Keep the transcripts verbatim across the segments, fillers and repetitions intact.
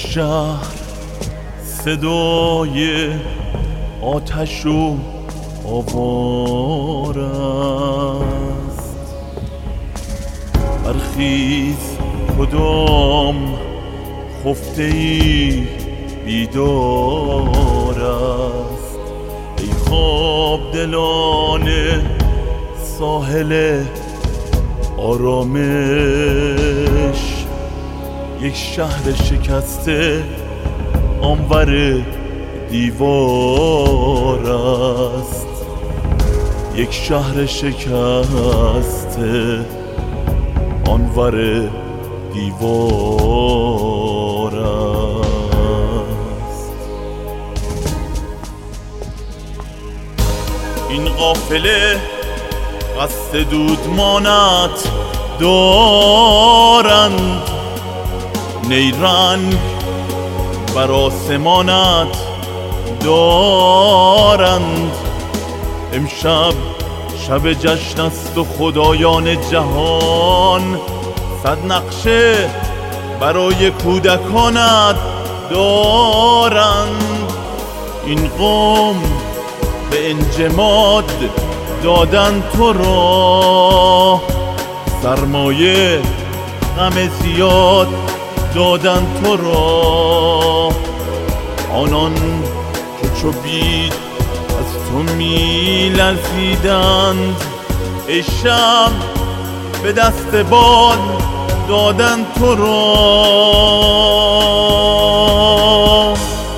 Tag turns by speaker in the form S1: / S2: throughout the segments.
S1: شهر صدای آتش و آوار است. برخیز کدام خفته ای بیدار است. ای خواب دلان ساحل آرامش، یک شهر شکسته آنور دیوار است. یک شهر شکسته آنور دیوار است. این قافله قصد دودمانت دارند، نیرنگ بر آسمانت دارند. امشب شب جشن است و خدایان جهان صد نقشه برای کودکانت دارند. این قوم به انجماد دادن تو را، سرمایه غم زیاد دادن تو را. آنان که چو بید از تو می لرزیدند، ای شب به دست باد دادن تو را.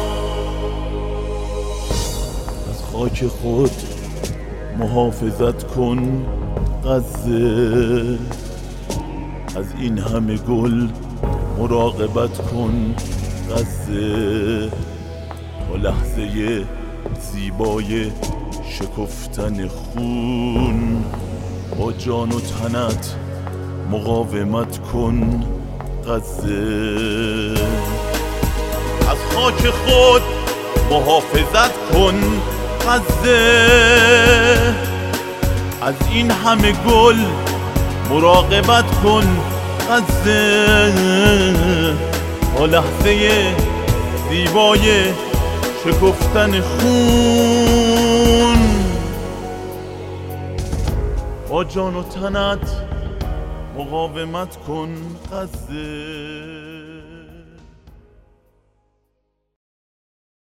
S1: از خاک خود محافظت کن غزه، از این همه گل مراقبت کن غزه. تا لحظه زیبای شکفتن خون، با جان و تنت مقاومت کن غزه. از خاک خود محافظت کن غزه، از این همه گل مراقبت کن غزه. تا لحظه زیبای شکفتن خون، با جان و تنت مقاومت کن غزه.